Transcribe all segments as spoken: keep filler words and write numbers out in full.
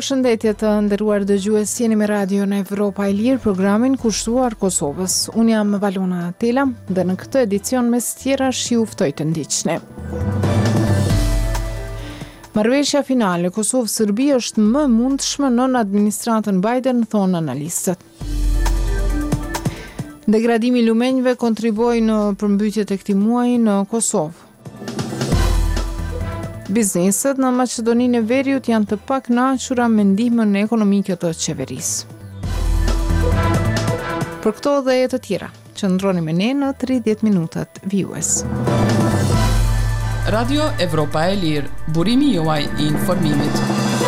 Përshëndetje të nderuar dëgjues, jeni me Radio në Evropa e Lirë, programin kushtuar Kosovës. Unë jam Valona Tela dhe në këtë edicion mes tjera shiu ftoj të ndiqni. Marrëveshja finale Kosovë-Serbi është më mundshme nën administratën Biden, thonë analistët. Degradimi i lumenjve kontriboi në përmbytjet e këtij muaji në Kosovë. Bizneset në Maqedoninë e Veriut janë të pakënaqura me ndihmën ekonomike të qeverisë. Për këto dhe të tjera, qëndroni me ne në tridhjetë minutat vijues. Radio Evropa e Lirë, burimi juaj i informimit.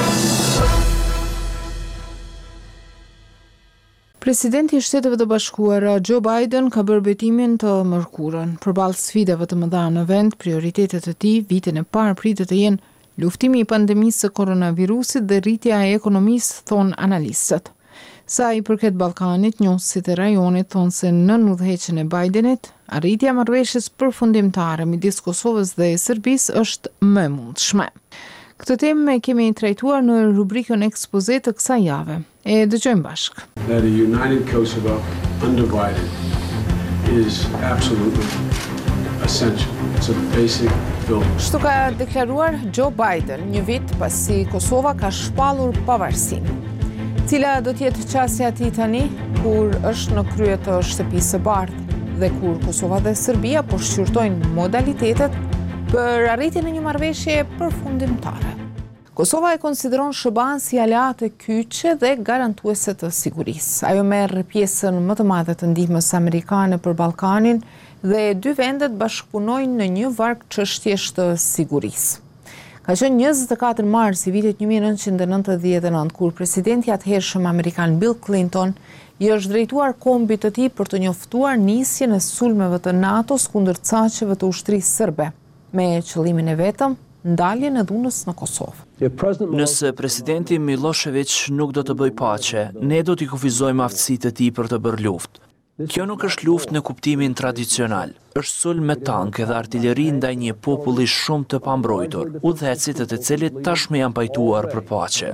Presidenti i Shteteve të Bashkuara Joe Biden ka bërë betimin të mërkurën. Përballë sfidave të mëdha në vend, prioritetet e tij vitin e parë pritet të jenë luftimi i pandemisë së koronavirusit dhe rritja e ekonomisë, thon analistët. Sa i përket Ballkanit, njohësit e rajonit thonë se nën udhëheqjen e Bidenit, arritja e marrëveshjes përfundimtare midis Kosovës dhe Serbisë është më e mundshme. Këtë temë e kemi trajtuar në rubrikën ekspoze të kësaj jave. E dëgjojmë bashkë. That a united Kosovo, undivided, is absolutely essential. It's a basic building. Kështu ka deklaruar Joe Biden një vit pasi Kosova ka shpallur pavarësinë. Cila do të jetë qasja e tij tani kur është në krye të shtëpisë së bardhë dhe kur Kosova dhe Serbia po shqyrtojnë modalitetet për arritjen e një marrëveshje përfundimtare. Kosova e konsideron SHBA-n si aleate kyçe dhe garantuese të sigurisë. Ajo merr pjesën më të madhe të ndihmës amerikane për Ballkanin dhe dy vendet bashkëpunojnë në një varg çështjesh të sigurisë. Ka qenë njëzet e katër mars i vitit një mijë e nëntëqind e nëntëdhjetë e nëntë kur presidenti atëhershëm amerikan Bill Clinton i është drejtuar kombit të tij për të njoftuar nisjen e sulmeve të NATO-s kundër caqeve të ushtrisë serbe, me qëllimin e vetëm ndaljen e dhunës në Kosovë. Nëse presidenti Milošević nuk do të bëj paqe, ne do t'i kufizojmë aftësitë e tij për të bërë luftë. Kjo nuk është luftë në kuptimin tradicional. Është sulm me tank dhe artilleri ndaj një populli shumë të pambrojtur, udhëhecit e të cilit tashmë janë pajtuar për paqe.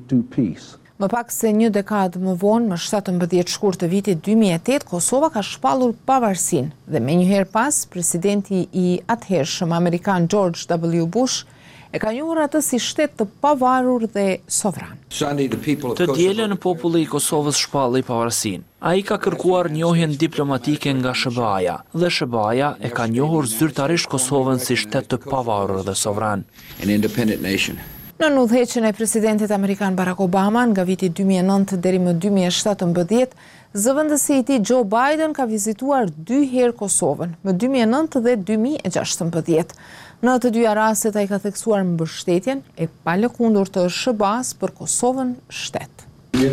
Më pak se një dekadë më vonë, më shtatëmbëdhjetë shkurt të vitit dy mijë e tetë, Kosova ka shpallur pavarësinë dhe me njëherë pas, presidenti i atëhershëm amerikan George W. Bush e ka njohur atë si shtet të pavarur dhe sovran. Të dielën populli i Kosovës shpalli pavarësinë. Ai ka kërkuar njohjen diplomatike nga SHBA-ja dhe SHBA-ja e ka njohur zyrtarisht Kosovën si shtet të pavarur dhe sovran. Në udhëheqjen e presidentit amerikan Barack Obama nga viti dy mijë e nëntë deri më dy mijë e shtatëmbëdhjetë, zëvendësi i tij Joe Biden ka vizituar dy herë Kosovën, më dy mijë e nëntë dhe dy mijë e gjashtëmbëdhjetë. Në të dyja rastet ai ka theksuar mbështetjen e palëkundur të SHBA-s për Kosovën shtet.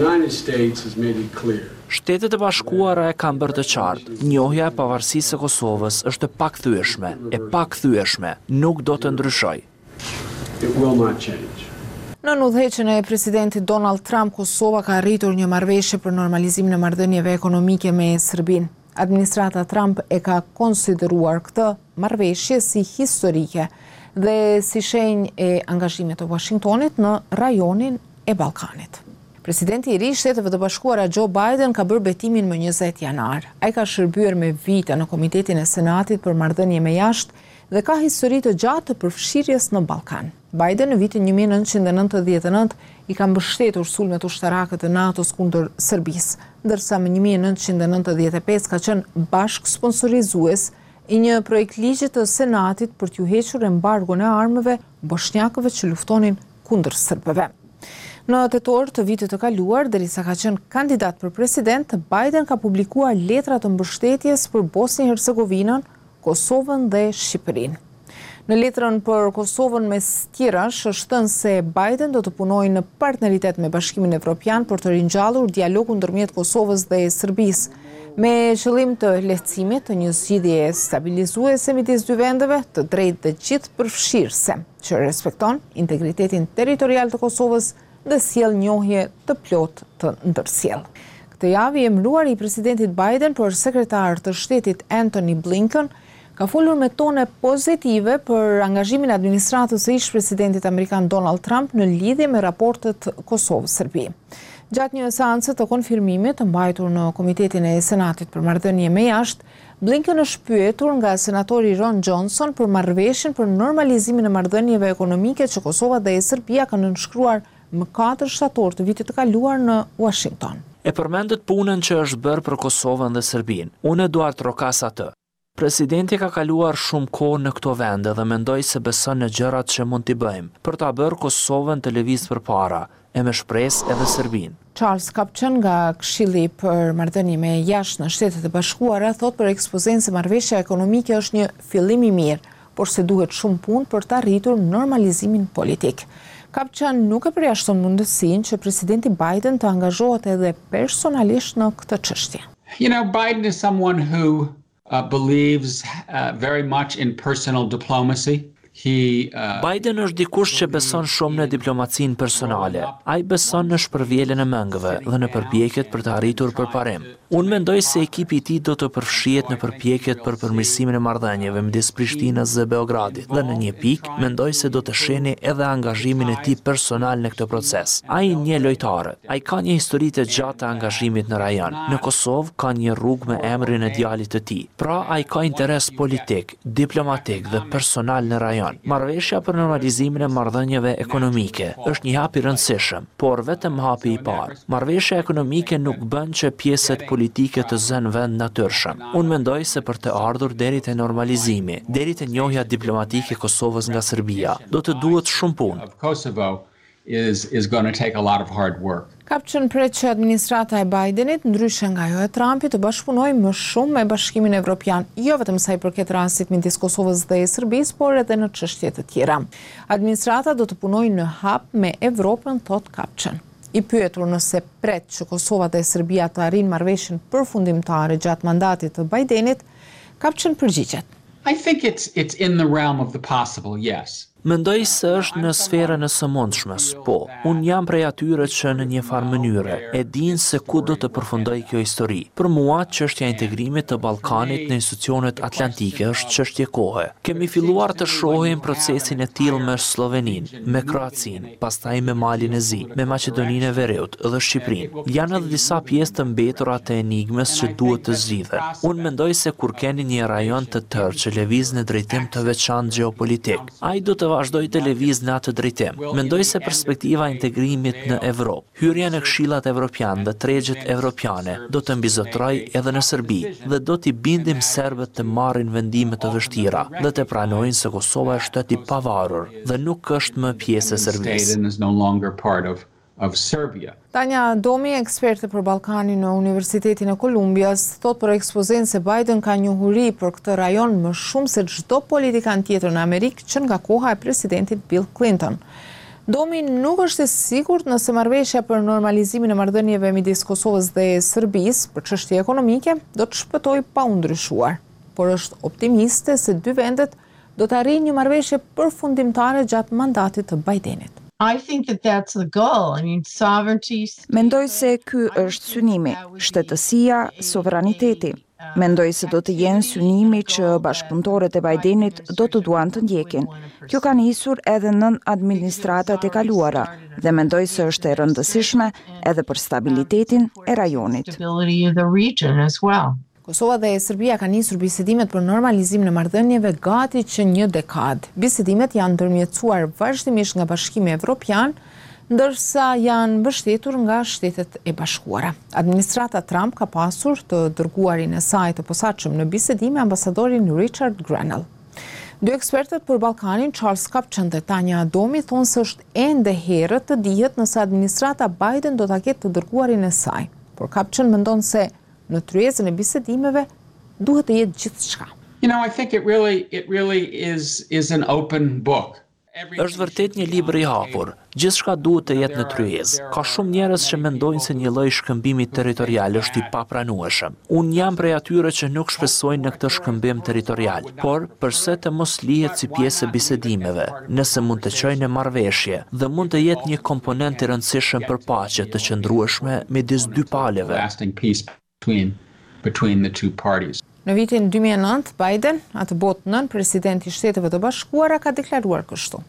Shtetet e Bashkuara e kanë bërë të qartë, njohja e pavarësisë së Kosovës është e pakthyeshme, e pakthyeshme, nuk do të ndryshojë. It will not change. Në udhëheqjen e presidentit Donald Trump, Kosova ka arritur një marrëveshje për normalizimin e marrëdhënieve ekonomike me Serbinë. Administrata Trump e ka konsideruar këtë marrëveshje si historike dhe si shenjë e angazhimit të Washingtonit në rajonin e Ballkanit. Presidenti i ri i Shteteve të Bashkuara Joe Biden ka bërë betimin më njëzet janar. Ai ka shërbyer me vite në Komitetin e Senatit për marrëdhënie me jashtë dhe ka histori të gjatë të përfshirjes në Ballkan. Biden në vitin një mijë e nëntëqind e nëntëdhjetë e nëntë i ka mbështetur sulmet ushtarake të NATO-s kundër Serbisë, ndërsa më një mijë e nëntëqind e nëntëdhjetë e pesë ka qenë bashkë sponsorizues i një projekt ligji të Senatit për t'u hequr embargon e armëve bosnjakëve që luftonin kundër serbëve. Në tetor të vitit të kaluar, derisa ka qenë kandidat për president, Biden ka publikuar letra të mbështetjes për Bosnjë-Hercegovinën, Kosovën dhe Shqipërinë. Në letrën për Kosovën mes tjerash është thënë se Biden do të punojë në partneritet me Bashkimin Evropian për të ringjallur dialogun ndërmjet Kosovës dhe Serbisë, me qëllim të lehtësimit të një zgjidhje stabilizuese midis dy vendeve, të drejtë dhe gjithë përfshirëse, që respekton integritetin territorial të Kosovës dhe sjell njohje të plotë të ndërsjellë. Këtë javë i emëruar i presidentit Biden për sekretar të shtetit Antony Blinken ka folur me tone pozitive për angazhimin e administratës së ish-presidentit amerikan Donald Trump në lidhje me raportet Kosovë-Serbi. Gjatë një seance të konfirmimit të mbajtur në Komitetin e Senatit për Marrëdhënie me Jashtë, Blinken është pyetur nga senatori Ron Johnson për marrëveshjen për normalizimin e marrëdhënieve ekonomike që Kosova dhe Serbia kanë nënshkruar më katër shtator të vitit të kaluar në Washington. E përmendet punën që është bërë për Kosovën dhe Serbinë. Unë dua të trokas atë. Presidenti ka kaluar shumë kohë në këto vende dhe mendoj se beson në gjërat që mund t'i bëjmë për ta bërë Kosovën të lëvizë përpara, e me shpresë edhe Serbinë. Charles Kupchan nga Këshilli për Marrëdhënie me Jashtë në Shtetet e Bashkuara thot për ekspozencë se marrëveshja ekonomike është një fillim i mirë, por se duhet shumë punë për të arritur normalizimin politik. Kupchan nuk e përjashton mundësinë që presidenti Biden të angazhohet edhe personalisht në këtë çështje. You know, Biden is someone who uh, believes uh, very much in personal diplomacy. He, uh, Biden është dikush që beson shumë në diplomacinë personale. Ai beson në shpërvjeljen e mëngëve dhe në përpjekjet për të arritur përparim. Unë mendoj se ekipi i tij do të përfshihet në përpjekjet për përmirësimin e marrëdhënieve midis Prishtinës dhe Beogradit. Dhe në një pikë mendoj se do të shihni edhe angazhimin e tij personal në këtë proces. Ai një lojtarët. Ai ka një histori të gjatë të angazhimit në rajon. Në Kosovë ka një rrugë me emrin e djalit të tij. Pra ai ka interes politik, diplomatik dhe personal në rajon. Marrëveshja për normalizimin e marrëdhënieve ekonomike është një hap i rëndësishëm, por vetëm hapi i parë. Marrëveshja ekonomike nuk bën që pjesët politike të zënë vend natyrshëm. Unë mendoj se për të ardhur deri te normalizimi, deri te njohja diplomatike e Kosovës nga Serbia, do të duhet shumë punë. is is going to take a lot of hard work. Kupchan pret që administrata e Bidenit, ndryshe nga ajo e Trumpit, të bashkëpunojë më shumë me Bashkimin Evropian, jo vetëm sa i përket rastit midis Kosovës dhe Serbisë, por edhe në çështje të tjera. Administrata do të punojë në hap me Evropën, thot Kupchan. I pyetur nëse pret që Kosova dhe Serbia të arrijnë marrëveshjen përfundimtare gjatë mandatit të Bidenit, Kupchan përgjigjet. I think it's it's in the realm of the possible, yes. Mendoj se është në sferën e së mundshmes, po. Unë jam prej atyre që në një farë mënyre e din se ku do të përfundoj kjo histori. Për mua, çështja e integrimit të Ballkanit në institucionet atlantike është çështje kohe. Kemi filluar të shohim procesin e tillë me Sloveninë, me Kroacinë, pastaj me Malin e Zi, me Maqedoninë e Veriut dhe Shqipërinë. Janë edhe disa pjesë të mbetura të enigmes që duhet të zgjidhen. Unë mendoj se kur keni një rajon të tërë që lëviz në drejtim të veçantë gjeopolitik, ai do të vazhdoj të lëviz në atë drejtim. Mendoj se perspektiva e integrimit në Evropë, hyrja në këshillat evropian dhe tregjet evropiane do të mbizotroj edhe në Serbi dhe do t'i bindim serbët të marrin vendime të vështira dhe të pranojnë se Kosova është shtet i pavarur dhe nuk është më pjesë e Serbisë. Of Serbia. Tanja Domi, eksperte për Ballkanin në Universitetin e Kolumbias, thot për ekspozencën se Biden ka njohuri për këtë rajon më shumë se çdo politikan tjetër në Amerikë që nga koha e presidentit Bill Clinton. Domi nuk është e sigurt nëse marrëveshja për normalizimin e marrëdhënieve midis Kosovës dhe Serbisë për çështje ekonomike do të shpëtojë pa u ndryshuar, por është optimiste se dy vendet do të arrijnë një marrëveshje përfundimtare gjatë mandatit të Bidenit. I think that that's the goal. I mean, sovereignty. Mendoj se ky është synimi, shtetësia, sovraniteti. Mendoj se do të jenë synimi që bashkëpunëtorët e Bidenit do të duan të ndjekin. Kjo ka nisur edhe nën administratat e kaluara dhe mendoj se është e rëndësishme edhe për stabilitetin e rajonit. Kosova dhe Serbia ka nisur bisedimet për normalizimin e marrëdhënieve gati që një dekadë. Bisedimet janë ndërmjetësuar vazhdimisht nga Bashkimi Evropian, ndërsa janë mbështetur nga Shtetet e Bashkuara. Administrata Trump ka pasur të dërguarin e saj të posaçëm në bisedime ambasadorin Richard Grenell. Dy ekspertët për Ballkanin, Charles Kupchan dhe Tanja Domi, thonë se është ende herët të dihet nëse administrata Biden do ta ketë të dërguarin e saj. Por Kupchan mendon se në tryezën e bisedimeve duhet të jetë gjithçka. You know, I think it really it really is is an open book. Është vërtet një libër i hapur. Gjithçka duhet të jetë në tryezë. Ka shumë njerëz që mendojnë se një lloj shkëmbimi territorial është i papranueshëm. Unë jam prej atyre që nuk shpresojnë në këtë shkëmbim territorial, por përse të mos lihet si pjesë e bisedimeve, nëse mund të çojë në marrëveshje dhe mund të jetë një komponent i rëndësishëm për paqe të qëndrueshme midis dy palëve. Between, between the two parties. Në vitin dy mijë e nëntë, Biden, atë botë nën presidenti i Shteteve të Bashkuara, ka deklaruar kështu.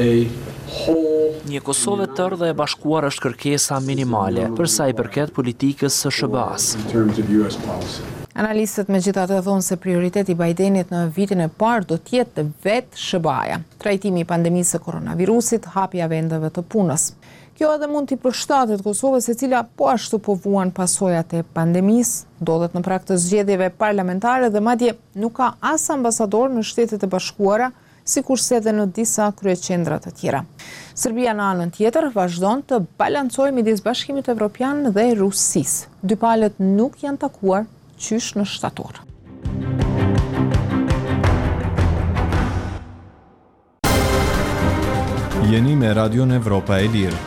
Një Kosovë e tërë dhe e bashkuar është kërkesa minimale për sa i përket politikës së S B A-s. Analistët megjithatë thonë se prioriteti i Bidenit në vitin e parë do të jetë vetë S B A-ja, trajtimi i pandemisë së koronavirusit, hapja vendeve të punës. Kjo edhe mund t'i përshtatet Kosovës, e cila po ashtu po vuan pasojat e pandemisë, ndodhet në prag të zgjedhjeve parlamentare dhe madje nuk ka as ambasador në Shtetet e Bashkuara, sikurse edhe në disa kryeqendra të tjera. Serbia në anën tjetër vazhdon të balancojë midis Bashkimit Evropian dhe Rusisë. Dy palët nuk janë takuar qysh në shtator. Jeni me Radion Evropa e Lirë.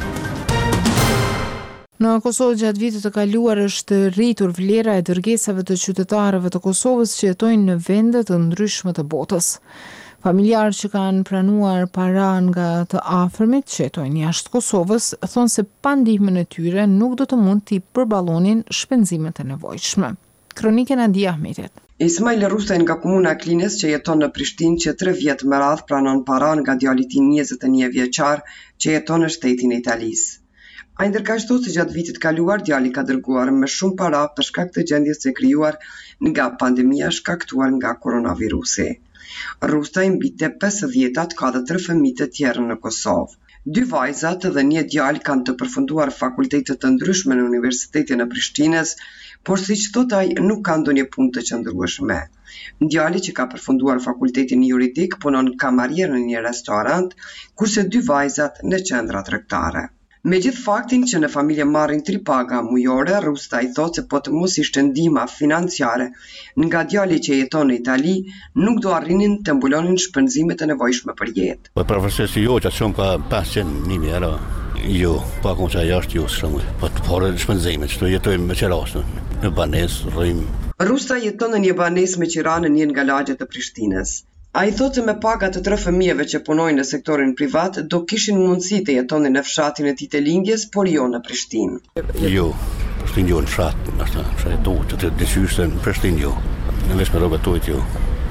Në Kosovë gjatë vitit të kaluar është rritur vlera e dërgesave të qytetarëve të Kosovës që jetojnë në vende të ndryshme të botës. Familjarë që kanë pranuar para nga të afërmit që jetojnë jashtë Kosovës thonë se pa ndihmën e tyre nuk do të mund t'i përballonin shpenzimet e nevojshme. Kronike Nadia Ahmetit. Ismail Rustaj nga komuna Klines që jeton në Prishtinë që tre vjet më radh pranon para nga djali i tij njëzet e një vjeçar që jeton në shtetin e Italisë. Ai ndërkaqësot se gjatë vitit kaluar djali ka dërguar me shumë para për shkak të gjendjes së krijuar nga pandemia shkaktuar nga koronavirusi. Rustaj mbi të pesëdhjetat ka dhe tre fëmijë të tjerë në Kosovë. Dy vajzat dhe një djalë kanë të përfunduar fakultete të ndryshme në Universitetin e Prishtinës, por siç thot ai nuk ka ndonjë punë të qëndrueshme. Djali që ka përfunduar fakultetin juridik punon kamarier në një restorant, kurse dy vajzat në qendra tregtare. Me gjithë faktin që në familje marrin tri paga mujore, Rustaj thot se po të mos ishte ndihma financiare nga djali që jeton në Itali, nuk do arrinin të mbulonin shpenzimet e nevojshme për jetë. Po profesor jo që shumë ka pesëqind mijë euro. Jo, pa kon që jashtë jo shumë. Po të porë shpenzimet, që të jetojmë me qerasën, në banesë, rrim. Rustaj jeton në një banesë me qira në një nga lagjet e Prishtinës. A i thotë se me pagat të tre fëmijëve që punojnë në sektorin privat, do kishin mundësi të jetonin në fshatin e tij të lindjes, por jo në Prishtinë. Jo, Prishtinë jo në fshat, ashta, fshat do të të dëshyshte në Prishtinë jo, në vesh me rogatojt jo.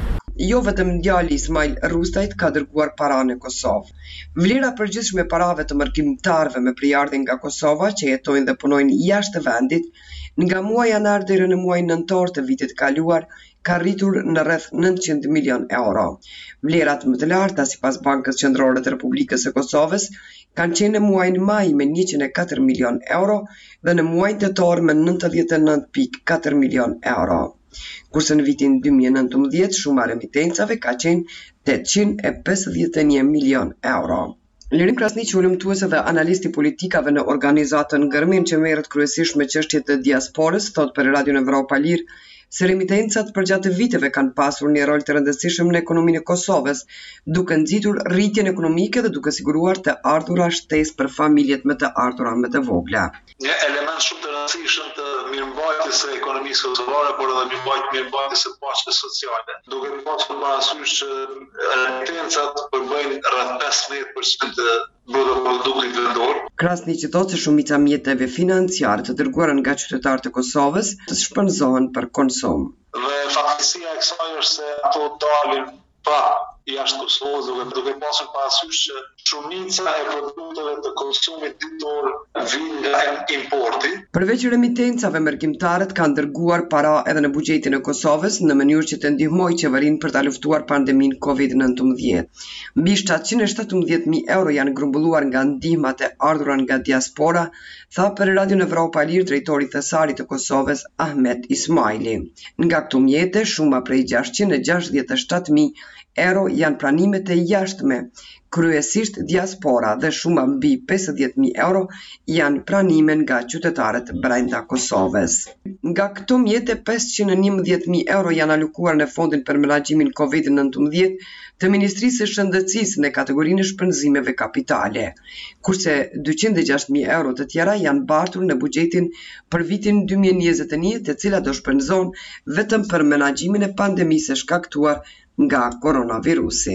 Jo vetëm djali Ismail Rustajt ka dërguar para në Kosovë. Vlera përgjithshme e parave të mërkimtarëve me prijardhje nga Kosova që jetojnë dhe punojnë jashtë vendit, nga muaji janar deri në muajin nëntor të vitit kaluar, ka rritur në rreth nëntëqind milion euro. Vlerat më të larta sipas Bankës Qendrore të Republikës së Kosovës kanë qenë në muajin maj me njëqind e katër milion euro dhe në muajin tetor me nëntëdhjetë e nëntë pikë katër milion euro. Kurse në vitin dy mijë e nëntëmbëdhjetë shuma remitencave ka qenë tetëqind e pesëdhjetë e një milion euro. Lirim Krasniqi, ulëmtuese dhe analisti politikave në organizatën Gërmin që merret kryesisht me çështjet e diasporës, thot për Radion Evropa Lirë se remitencat përgjatë viteve kanë pasur një rol të rëndësishëm në ekonominë e Kosovës, duke nxitur rritjen ekonomike dhe duke siguruar të ardhura shtesë për familjet me të ardhura më të vogla. Një element shumë të rëndësishëm të mirëmbajtjes së ekonomisë kosovare, por edhe mirëmbajtjes së paqes sociale. Duke pasur parasysh që remitencat përbëjnë rreth pesëmbëdhjetë përqind të bruto produktit vendor. Krasniqi thotë se shumica mjeteve financiare të dërguara nga qytetarët e Kosovës të shpenzohen për konsum. Dhe fatkeqësia e kësaj është se ato dalin pa jashtë Kosovës, duke, duke pasur parasysh që shumica e produkteve të konsumit ditor vijnë nga importi. Përveç remitencave, mërkimtarët kanë dërguar para edhe në buxhetin e Kosovës në mënyrë që të ndihmojë qeverinë për ta luftuar pandeminë kovid nëntëmbëdhjetë. Mbi shtatëqind e shtatëmbëdhjetë mijë euro janë grumbulluar nga ndihmat e ardhura nga diaspora, tha për Radion Evropa Lirë drejtori thesarit të Kosovës Ahmet Ismaili. Nga këto mjete, shuma prej gjashtëqind e gjashtëdhjetë e shtatë mijë euro janë pranimet e jashtme, kryesisht diaspora dhe shuma mbi pesëdhjetë mijë euro janë pranime nga qytetarët brenda Kosovës. Nga këto mjete, pesëqind e njëmbëdhjetë mijë euro janë alokuar në fondin për menaxhimin kovid nëntëmbëdhjetë të Ministrisë së Shëndetësisë në kategorinë e shpenzimeve kapitale, kurse dyqind e gjashtëdhjetë mijë euro të tjera janë bartur në buxhetin për vitin dy mijë e njëzet e një, të cilat do shpenzon vetëm për menaxhimin e pandemisë së shkaktuar nga koronavirusi.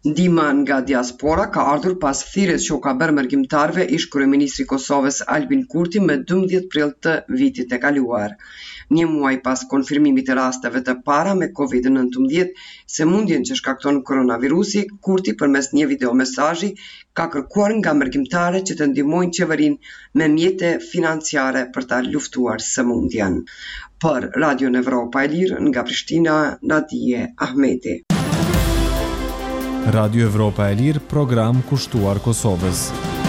Ndihma nga diaspora ka ardhur pas thirrjes që u ka bërë mërgjimtarëve ish kryeministri i Kosovës Albin Kurti më dymbëdhjetë prill të vitit të kaluar. Një muaj pas konfirmimit të rasteve të para me kovid nëntëmbëdhjetë, sëmundjen që shkakton koronavirusi, Kurti përmes një videomesazhi ka kërkuar nga mërgjimtarët që të ndihmojnë qeverinë me mjete financiare për ta luftuar sëmundjen. Për Radio Evropa e Lirë nga Prishtina, Nadije Ahmeti. Radio Evropa e Lirë, program kushtuar Kosovës.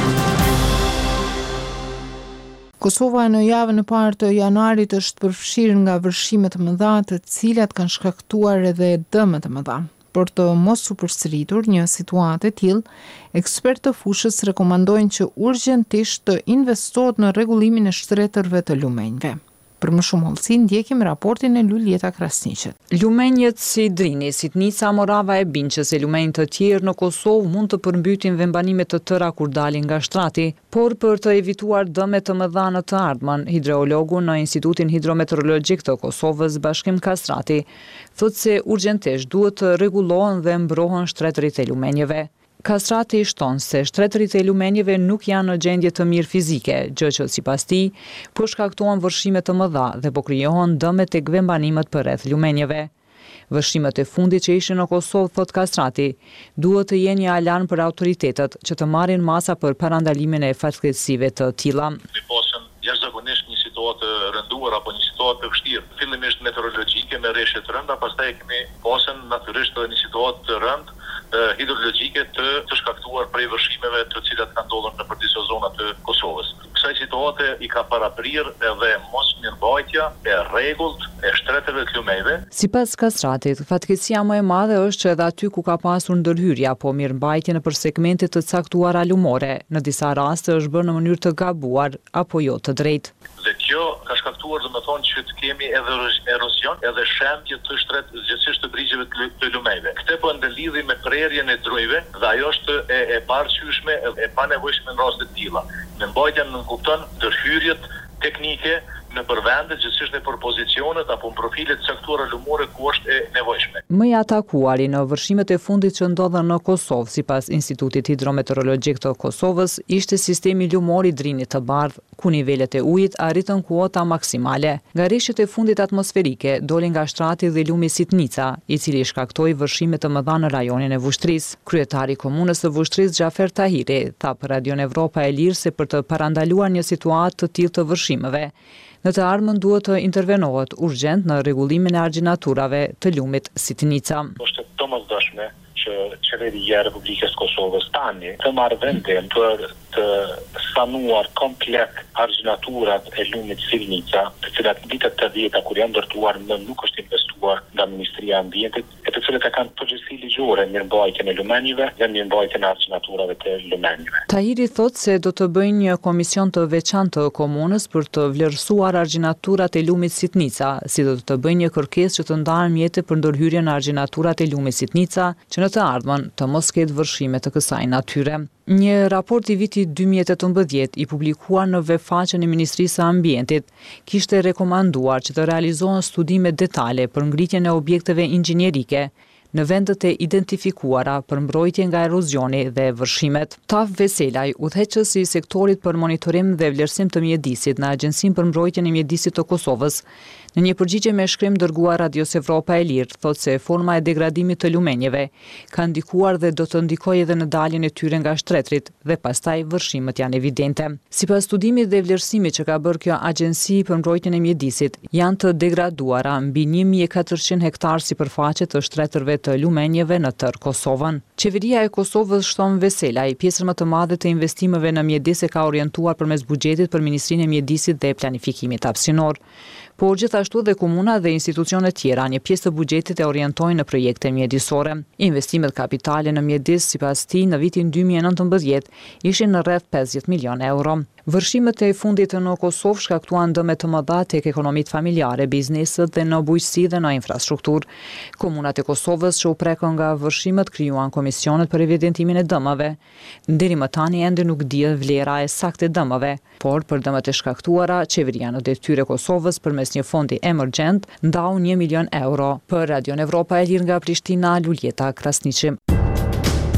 Kosova në javën e parë të janarit është përfshirë nga vërshime të mëdha, të cilat kanë shkaktuar edhe dëme të mëdha. Për të mos u përsëritur një situatë e tillë, ekspertë të fushës rekomandojnë që urgjentisht të investohet në rregullimin e shtretërve të lumenjve. Për më shumë hollësi ndjekim raportin e Luljeta Krasniqet. Lumenjët si Drini, Sitnica, Morava e Binqës e lumenj të tjerë në Kosovë mund të përmbytin vembanimet të tëra kur dalin nga shtrati, por për të evituar dëme të mëdha në të ardhmen, hidrologu në Institutin Hidrometeorologjik të Kosovës, Bashkim Kastrati, thotë se urgjentisht duhet të rregullohen dhe mbrohen shtretërit e lumenjeve. Kastrati shton se shtretërit e lumenjeve nuk janë në gjendje të mirë fizike, gjë që sipas tij po shkaktojnë vërshime të mëdha dhe po krijohen dëme tek vembanimet përreth lumenjeve. Vërshimet e fundit që ishin në Kosovë, thot Kastrati, duhet të jenë një alarm për autoritetet që të marrin masa për parandalimin e fatkeqësive të tilla. Jashtëzakonisht një situatë të rënduar apo një situatë të vështirë, fillimisht meteorologjike me rreshje të rënda, pastaj kemi pasën natyrisht një situatë të rëndë hidrologjike të, të shkaktuar prej vërshimeve të cilat kanë ndodhur në disa zona të Kosovës. Kësaj situate i ka paraprirë edhe mos mirëmbajtja e rregullt e shtretëve të lumenjve. Sipas Kastratit, fatkeqësia më e madhe është që edhe aty ku ka pasur ndërhyrje apo mirëmbajtje nëpër segmente të caktuara lumore, në disa raste është bërë në mënyrë të gabuar apo jo të drejtë. Dhe kjo ka shkaktuar domethënë që të kemi edhe erozion, edhe shembje të shtret gjithsesi të brigjeve të lumenjve. Këtë po ndëlidhi me prerjen e drujve dhe ajo është e, e paraqyeshme e panevojshme në raste të tilla. Me mbajtjen në kupton ndërhyrjet teknike në përvende, gjithsesi në përpozicionet apo në profilet caktuara lumore ku është e nevojshme. Më i atakuari në vërshimet e fundit që ndodhen në Kosovë, sipas Institutit Hidrometeorologjik të Kosovës, ishte sistemi lumor i Drinit të Bardh, ku nivelet e ujit arritën kuota maksimale. Nga rreshtet e fundit atmosferike dolin nga shtrati dhe lumi Sitnica, i cili shkaktoi vërshime të mëdha në rajonin e Vushtrisë. Kryetari i komunës së Vushtrisë, Xhafer Tahiri, tha për Radio Evropa e Lirë se për të parandaluar një situatë të tillë të vërshimeve, në të ardhmen duhet të intervenohet urgjent në rregullimin e argjinaturave të lumit Sitnica. Është domosdoshme që qeveria e Republikës Kosovës tani të marrë vendim për të sanuar komplet argjinaturat e lumit Sitnica, të cilat vitet të dhjeta kur janë ndërtuar më nuk është investuar nga Ministria e Ambientit, e të cilat e kanë përgjegjësi ligjore mirëmbajtjen e lumenjve dhe mirëmbajtjen e argjinaturave të lumenjve. Tahiri thotë se do të bëjnë një komision të veçantë të komunës për të vlerësuar argjinaturat e lumit Sitnica, si do të bëjnë një kërkesë që të ndahen mjete për ndërhyrjen e argjinaturat e lumit Sitnica, që në të ardhmen të mos ketë vërshime të kësaj natyre. Një raport i vitit dy mijë e tetëmbëdhjetë i publikuar në webfaqen e Ministrisë së Ambientit kishte rekomanduar që të realizohen studime detale për ngritjen e objekteve inxhinierike në vendet e identifikuara për mbrojtje nga erozioni dhe vërshimet. Taf Veselaj, udhëheqës i sektorit për monitorim dhe vlerësim të mjedisit në Agjencinë për mbrojtjen e mjedisit të Kosovës, në një përgjigje me shkrim dërguar Radios Evropa e Lirë, thotë se forma e degradimit të lumenjeve ka ndikuar dhe do të ndikojë edhe në daljen e tyre nga shtretrit dhe pastaj vërshimet janë evidente. Sipas studimit dhe vlerësimit që ka bërë kjo agjenci për mbrojtjen e mjedisit, janë të degraduara mbi një mijë e katërqind hektar sipërfaqe të shtretërve të lumenjeve në tërë Kosovën. Qeveria e Kosovës, shton Veselaj, pjesën më të madhe të investimeve në mjedis e ka orientuar përmes buxhetit për Ministrinë e Mjedisit dhe Planifikimit Hapësinor. Por gjithashtu dhe komuna dhe institucionet tjera një pjesë të buxhetit e orientojnë në projekte mjedisore. Investimet kapitale në mjedis sipas tij në vitin dy mijë e nëntëmbëdhjetë ishin në rreth pesëdhjetë milionë euro. Vërshimet e fundit në Kosovë shkaktuan dëme të mëdha tek ekonomitë familjare, bizneset dhe në bujqësi dhe në infrastrukturë. Komunat e Kosovës që u prekën nga vërshimet krijuan komisionet për evidentimin e dëmeve. Deri më tani ende nuk dihet vlera e saktë e dëmeve, por për dëmet e shkaktuara, qeveria në detyrë e Kosovës përmes një fondi emergjent ndau një milion euro. Për Radio Evropa e Lirë nga Prishtina, Luljeta Krasniqi.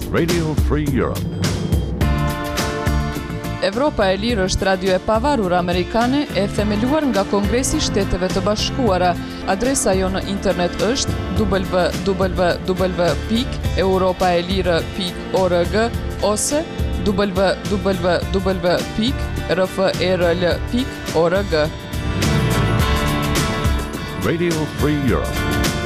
Radio Free Europe. Evropa e Lirë është radio e pavarur amerikane e themeluar nga Kongresi i Shteteve të Bashkuara. Adresa jo në internet është w w w pikë europaelire pikë org ose w w w pikë r f e r l pikë org. Radio Free Europe.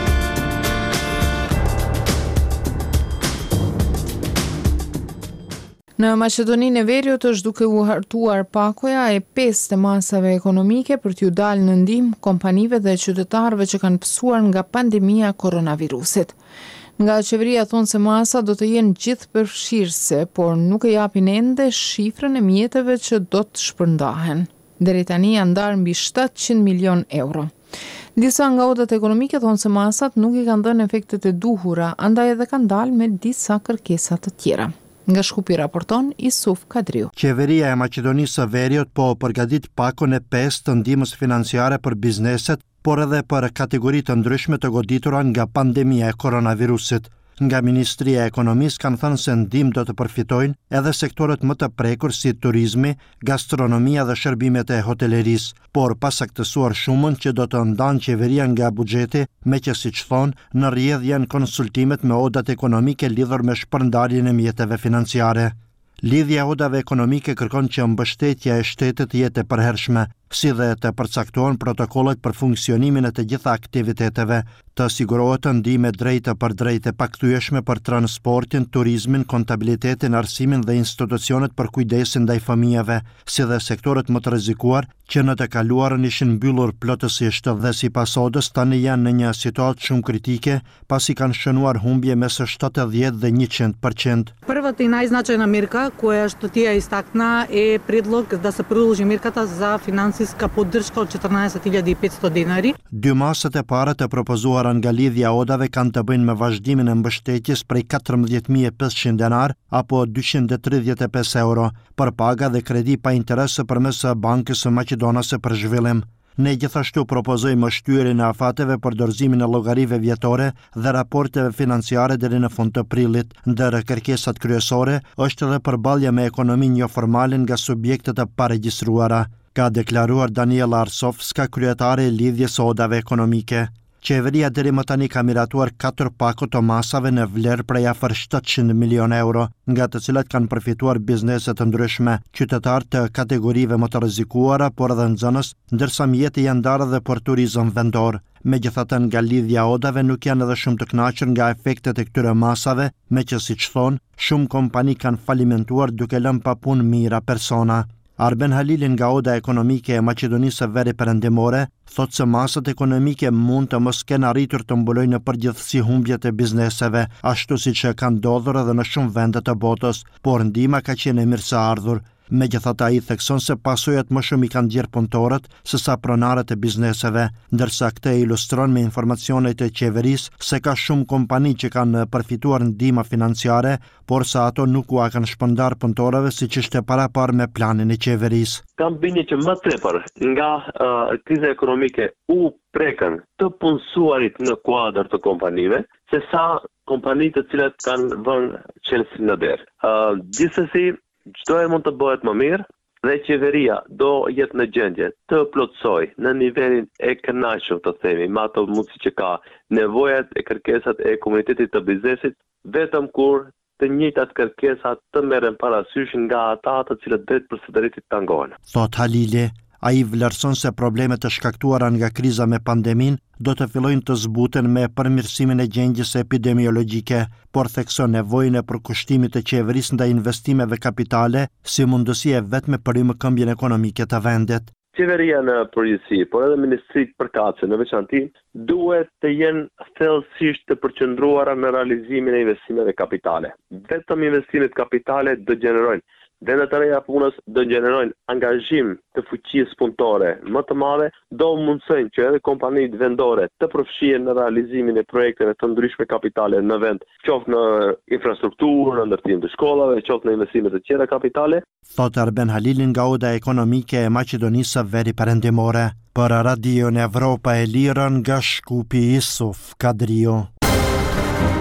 Në Maqedoninë e Veriut është duke u hartuar pakoja e pesë të masave ekonomike për t'ju dalë në ndihmë kompanive dhe qytetarëve që kanë pësuar nga pandemia koronavirusit. Nga qeveria thonë se masa do të jenë gjithë përfshirëse, por nuk e japin ende shifrën e mjeteve që do të shpërndahen. Deri tani janë ndarë mbi shtatëqind milion euro. Disa nga odat ekonomike thonë se masat nuk i kanë dhënë efektet e duhura, andaj edhe kanë dalë me disa kërkesa të tjera. Nga Shkupi raporton Isuf Kadriu. Qeveria e Maqedonisë së Veriut po përgatit pakon e pesë të ndihmës financiare për bizneset, por edhe për kategori të ndryshme të goditura nga pandemia e koronavirusit. Nga Ministria e Ekonomisë kanë thënë se ndihmë do të përfitojnë edhe sektorët më të prekur si turizmi, gastronomia dhe shërbimet e hotelerisë, por pas saktësuar shumën që do të ndanë qeveria nga buxheti, me që siç thonë, në rrjedhje janë konsultimet me odat ekonomike lidhur me shpërndarjen e mjeteve financiare. Lidhja e odave ekonomike kërkon që mbështetja e shtetit të jetë e përhershme, si dhe të përcaktohen protokollet për funksionimin e të gjitha aktiviteteve, të sigurohet ndihmë drejtë për drejtë e pakthyeshme për transportin, turizmin, kontabilitetin, arsimin dhe institucionet për kujdesin ndaj fëmijëve, si dhe sektorët më të rrezikuar që në të kaluarën ishin mbyllur plotësisht dhe sipas odës tani janë në një situatë shumë kritike, pasi kanë shënuar humbje mes shtatëdhjetë dhe njëqind përqind. Първата и най-значайна мярка, която тя изтакна, е предлог да се продължи мярката за финансиска поддръжка от четирнадесет хиляди и петsto dinari. Dy masat e para të propozuara nga lidhja e odave kanë të bëjnë me vazhdimin e mbështetjes prej katërmbëdhjetë mijë e pesëqind dinar apo dyqind e tridhjetë e pesë euro për paga dhe kredi pa interes përmes Bankës së Maqedonase për Zhvillim. Ne gjithashtu propozojmë shtyrjen e afateve për dorëzimin e llogarive vjetore dhe raporteve financiare deri në fund të prillit. Ndër kërkesat kryesore është edhe përballja me ekonominë jo formale nga subjektet e paregjistruara, ka deklaruar Daniela Arsovska, kryetare e lidhjes së odave ekonomike. Qeveria deri më tani ka miratuar katër pako të masave në vlerë prej afër shtatëqind milion euro, nga të cilat kanë përfituar bizneset të ndryshme, qytetarë të kategorive më të rrezikuara, por edhe nxënës, ndërsa mjeti janë ndarë edhe për turizëm vendor. Megjithatë, nga lidhja odave nuk janë edhe shumë të kënaqur nga efektet e këtyre masave, me që siç thonë, shumë kompani kanë falimentuar duke lënë pa punë mijëra persona. Arben Halili nga oda ekonomike e Maqedonisë së Veri Perëndimore thotë se masat ekonomike mund të mos kenë arritur të mbulojnë në përgjithësi humbjet e bizneseve, ashtu siç ka ndodhur edhe në shumë vende të botës, por ndihma ka qenë e mirëseardhur. Megjithatë, ai thekson se pasojat më shumë i kanë gjerë punëtorët se sa pronarët e bizneseve, ndërsa këtë ilustron me informacionet e qeverisë se ka shumë kompani që kanë përfituar ndihma financiare, por sa ato nuk u kanë shpërndar punëtorëve siç ishte parapar me planin e qeverisë. Kam bindje që më tepër nga uh, kriza ekonomike u prekën të punësuarit në kuadër të kompanive, se sa kompanitë të cilat kanë vënë qelësin në derë. Uh, gjithsesi, çdo e mund të bëhet më mirë dhe qeveria do jetë në gjendje të plotësoj në nivelin e kënaqshëm, të themi, me ato mundësi që ka, nevojat e kërkesat e komunitetit të biznesit, vetëm kur të njëjtat kërkesa të merren parasysh nga ata të cilët drejt për së drejtit tangohen. Thot Halili, ai vlerëson se problemet të shkaktuara nga kriza me pandemin do të fillojnë të zbuten me përmirësimin e gjendjes epidemiologjike, por thekson nevojën e përkushtimit të qeverisë ndaj investimeve kapitale si mundësi e vetme për rimëkëmbjen ekonomike të vendit. Qeveria në përgjithësi, por edhe ministrit përkatëse në veçanti, duhet të jenë thellësisht të përqendruara në realizimin e investimeve kapitale. Vetëm investimet kapitale do gjenerojnë vendet e reja punës, do gjenerojnë angazhim të fuqisë punëtore më të madhe, do mundsojnë që edhe kompanitë vendore të përfshihen në realizimin e projekteve të ndryshme kapitale në vend, qoftë në infrastrukturë, në ndërtim të shkollave, qoftë në investime të tjera kapitale. Thot Arben Halili nga oda ekonomike e Maqedonisë së Veri Perëndimore. Për Radion Evropa e Lirën nga Shkupi, Isuf Kadriu.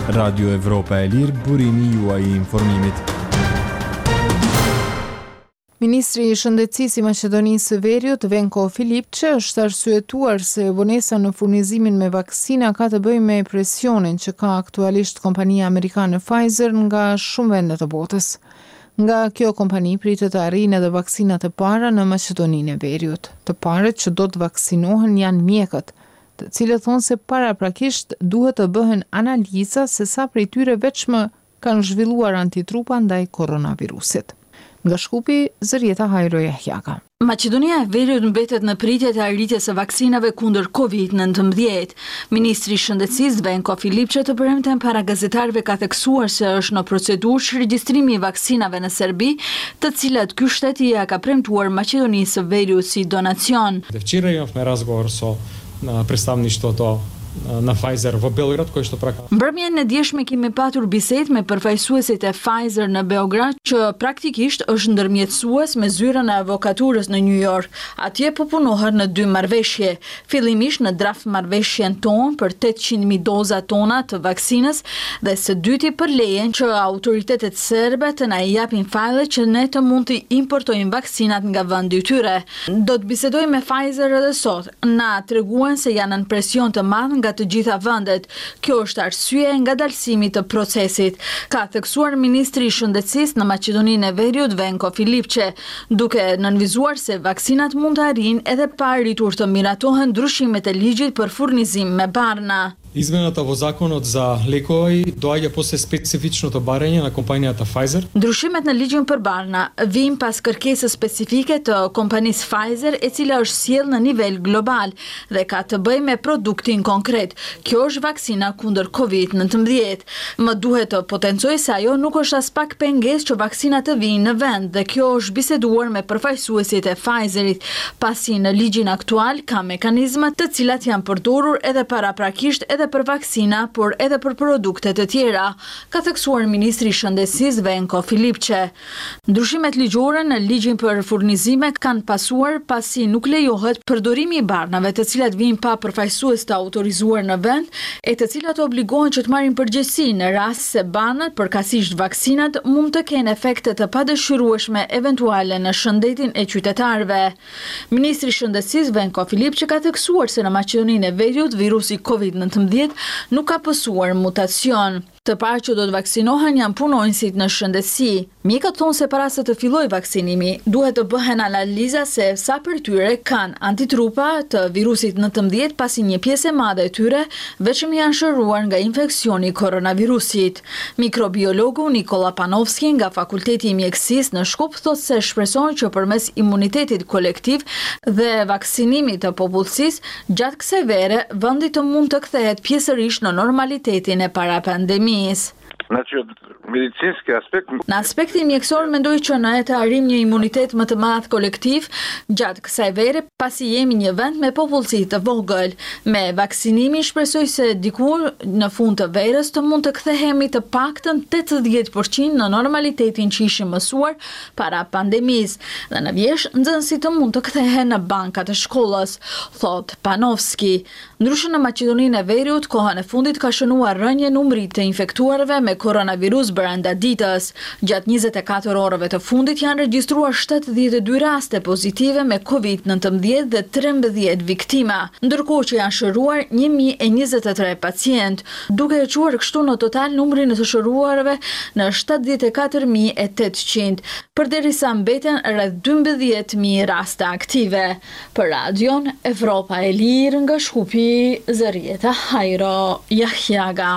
Radio Evropa e Lirë, burimi juaj i informimit. Ministri i Shëndetësisë i Maqedonisë së Veriut, Venko Filipçe, është arsyetuar se vonesa në furnizimin me vaksina ka të bëjë me presionin që ka aktualisht kompania amerikane Pfizer nga shumë vende të botës. Nga kjo kompani pritet të arrijë edhe vaksinat e para në Maqedoninë e Veriut. Të parët që do të vaksinohen janë mjekët, të cilët thonë se paraprakisht duhet të bëhen analiza se sa prej tyre vetëm kanë zhvilluar antitrupa ndaj koronavirusit. Nga Shkupi, Zërieta Hajro Jahjaka. Maqedonia e Veriut mbetet në pritje të arritjes së vaksinave kundër kovid nineteen. Ministri i Shëndetësisë Venko Filipçe të premten para gazetarëve ka theksuar se është në procedurë regjistrimi i vaksinave në Serbi, të cilat ky shtet ia ka premtuar Maqedonisë së Veriut si donacion. Вчера имахме разговор со представништвото në Pfizer në Beograd, ko ishte praka. Mbrëmjen e djeshme kemi patur bisedë me përfaqësuesit e Pfizer në Beograd, që praktikisht është ndërmjetësues me zyrën e avokaturës në New York. Atje po punohet në dy marrëveshje. Fillimisht në draft marrëveshjen tonë për tetëqind mijë doza tona të vaksinës dhe së dyti për lejen që autoritetet serbe të na japin fajle që ne të mund të importojmë vaksinat nga vendi i tyre. Do të bisedoj me Pfizer edhe sot. Na treguan se janë në presion të madh nga të gjitha vendet. Kjo është arsye nga dalësimi të procesit, ka theksuar ministri i Shëndetësisë në Maqedoninë e Veriut Venko Filipçe, duke nënvizuar se vaksinat mund të arrijnë edhe pa arritur të miratohen ndryshimet e ligjit për furnizim me barna. Измената во законот за лекови доаѓа после специфичното барање на компанијата Pfizer. Ndryshimet në ligjin për barna vijnë pas kërkesës specifike të kompanisë Pfizer, e cila është sjellë në nivel global dhe ka të bëjë me produktin konkret. Kjo është vaksina kundër kovid nineteen. Më duhet të potencoj se ajo nuk është as pak pengesë që vaksinat të vijnë në vend dhe kjo është biseduar me përfaqësuesit e Pfizerit, pasi në ligjin aktual ka mekanizma të cilat janë përdorur edhe paraprakisht edhe për vaksina, por edhe për produkte të tjera, ka theksuar ministri i Shëndetësisë Venko Filipçe. Ndryshimet ligjore në ligjin për furnizime kanë pasuar pasi nuk lejohet përdorimi i barnave të cilat vijnë pa përfaqësues të autorizuar në vend, e të cilat obligohen që të marrin përgjegjësi në rast se barnat, përkatësisht vaksinat, mund të kenë efekte të padëshirueshme eventuale në shëndetin e qytetarëve. Ministri i Shëndetësisë Venko Filipçe ka theksuar se në Maqedoninë e Veriut virusi kovid nineteen nuk ka pësuar mutacion. Të parë që do të vaksinohen janë punonësit në shëndetësi. Mjekët thonë se para se të fillojë vaksinimi, duhet të bëhen analiza se sa për tyre kanë antitrupa të virusit nineteen, pasi një pjesë e madhe e tyre vetëm janë shëruar nga infeksioni i koronavirusit. Mikrobiologu Nikola Panovski nga Fakulteti i Mjekësisë në Shkup thotë se shpreson që përmes imunitetit kolektiv dhe vaksinimit të popullsisë gjatë kësaj vere, vendi të mund të kthehet pjesërisht në normalitetin e para pandemisë. Значи, од медицински аспект... Në aspektin mjekësor mendoj që ne të arrim një imunitet më të madh kolektiv gjatë kësaj vere, pasi jemi një vend me popullsi të vogël. Me vaksinimin shpresoj se diku në fund të verës të mund të kthehemi të paktën tetëdhjetë përqind në normalitetin që ishim mësuar para pandemisë. Dhe në vjesh, nxënësit të mund të kthehen në bankat e shkollës, thot Panovski. Ndryshe në Maqedoninë e Veriut, kohën e fundit ka shënuar rënje numrit të infektuarve me koronavirus brenda ditës. Gjatë njëzet e katër orëve të fundit janë regjistruar shtatëdhjetë e dy raste pozitive me kovid nineteen dhe trembëdhjetë viktima, ndërkohë që janë shëruar një mijë e njëzet e tre pacient, duke e quar kështu në total numrin e të shëruarve në shtatëdhjetë e katër mijë e tetëqind, përderisa mbeten rreth dymbëdhjetë mijë raste aktive. Për Radion Evropa e Lirë nga Shkupi, Zërieta Hajro Jahjaga.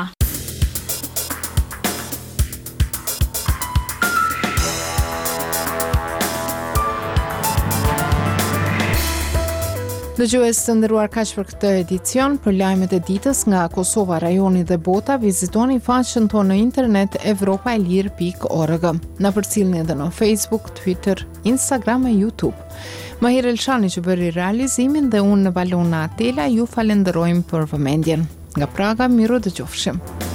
Dëgjues të nderuar, kaq për këtë edicion. Për lajmet e ditës nga Kosova, rajoni dhe bota, vizitoni faqen tonë në internet evropa e lirë pikë org. Na përcjellni edhe në Facebook, Twitter, Instagram e YouTube. Mahir Elshani që bëri realizimin dhe unë në Valona Atela ju falenderojmë për vëmendjen. Nga Praga, miru dëgjofshim.